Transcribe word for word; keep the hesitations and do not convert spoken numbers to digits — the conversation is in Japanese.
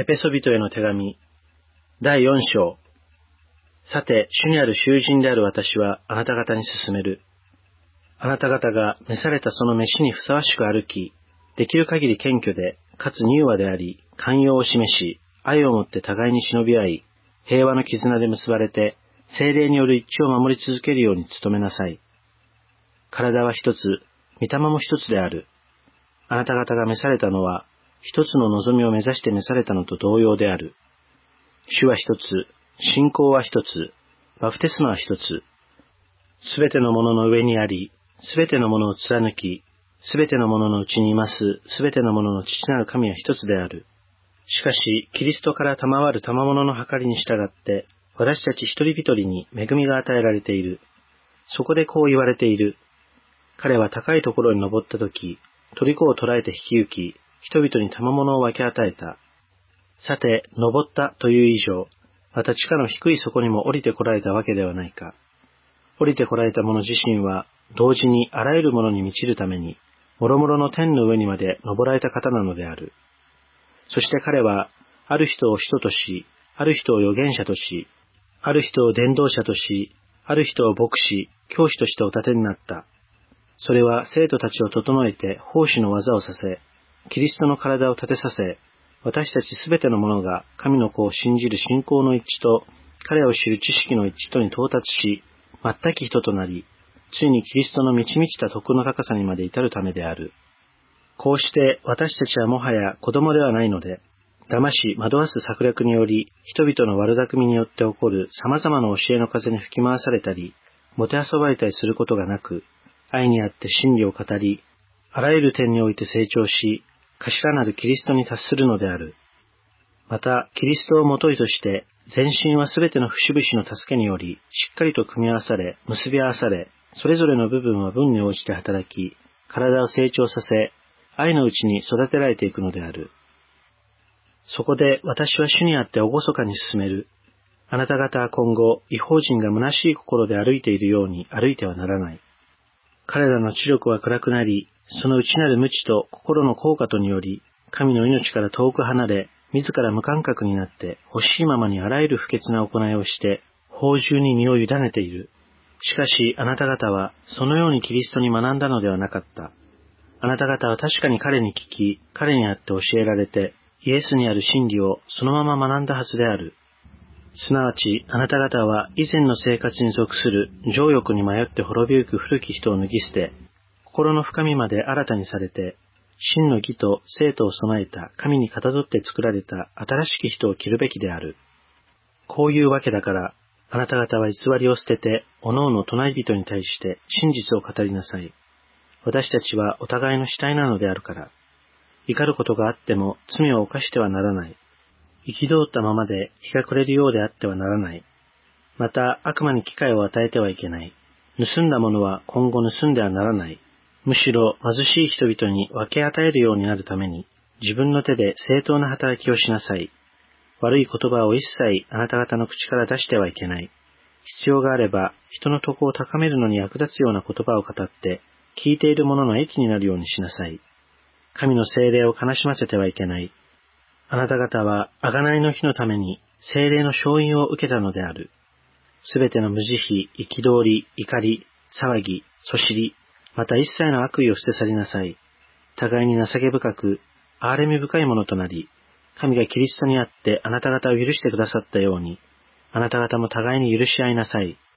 エペソビトへの手紙だいよん章。さて、主にある囚人である私はあなた方に勧める。あなた方が召されたその召しにふさわしく歩き、できる限り謙虚で、かつ柔和であり、寛容を示し、愛をもって互いに忍び合い、平和の絆で結ばれて、聖霊による一致を守り続けるように努めなさい。体は一つ、御霊も一つである。あなた方が召されたのは、一つの望みを目指して召されたのと同様である。主は一つ、信仰は一つ、バプテスマは一つ。すべてのものの上にあり、すべてのものを貫き、すべてのもののうちにいます、すべてのものの父なる神は一つである。しかし、キリストから賜る賜物の計りに従って、私たち一人一人に恵みが与えられている。そこでこう言われている。彼は高いところに登ったとき、虜を捕らえて引き行き、人々に賜物を分け与えた。さて、登ったという以上、また地下の低い底にも降りてこられたわけではないか。降りてこられた者自身は、同時にあらゆるものに満ちるために、もろもろの天の上にまで登られた方なのである。そして彼は、ある人を使徒とし、ある人を預言者とし、ある人を伝道者とし、ある人を牧師、教師としてお立てになった。それは生徒たちを整えて奉仕の技をさせ、キリストの体を立てさせ、私たちすべての者が神の子を信じる信仰の一致と、彼を知る知識の一致とに到達し、全き人となり、ついにキリストの満ち満ちた徳の高さにまで至るためである。こうして私たちはもはや子供ではないので、騙し惑わす策略により、人々の悪巧みによって起こる様々な教えの風に吹き回されたり、もてあそばれたりすることがなく、愛にあって真理を語り、あらゆる点において成長し、頭なるキリストに達するのである。また、キリストをもといとして、全身はすべての節々の助けにより、しっかりと組み合わされ、結び合わされ、それぞれの部分は分に応じて働き、体を成長させ、愛のうちに育てられていくのである。そこで私は主にあって厳かに進める。あなた方は今後、異邦人が虚しい心で歩いているように歩いてはならない。彼らの知力は暗くなり、その内なる無知と心の硬化とにより、神の命から遠く離れ、自ら無感覚になって欲しいままにあらゆる不潔な行いをして、放縦に身を委ねている。しかしあなた方はそのようにキリストに学んだのではなかった。あなた方は確かに彼に聞き、彼にあって教えられて、イエスにある真理をそのまま学んだはずである。すなわち、あなた方は以前の生活に属する情欲に迷って滅びゆく古き人を脱ぎ捨て、心の深みまで新たにされて、真の義と生徒を備えた神にかたどって作られた新しき人を着るべきである。こういうわけだから、あなた方は偽りを捨てて、おのおの隣人に対して真実を語りなさい。私たちはお互いの死体なのであるから。怒ることがあっても罪を犯してはならない。憤ったままで日が暮れるようであってはならない。また悪魔に機会を与えてはいけない。盗んだものは今後盗んではならない。むしろ貧しい人々に分け与えるようになるために、自分の手で正当な働きをしなさい。悪い言葉を一切あなた方の口から出してはいけない。必要があれば、人の徳を高めるのに役立つような言葉を語って、聞いている者の益になるようにしなさい。神の聖霊を悲しませてはいけない。あなた方は、贖いの日のために、聖霊の勝因を受けたのである。すべての無慈悲、憤り、怒り、騒ぎ、そしり、また一切の悪意を捨て去りなさい。互いに情け深く、憐れみ深いものとなり、神がキリストにあってあなた方を許してくださったように、あなた方も互いに許し合いなさい。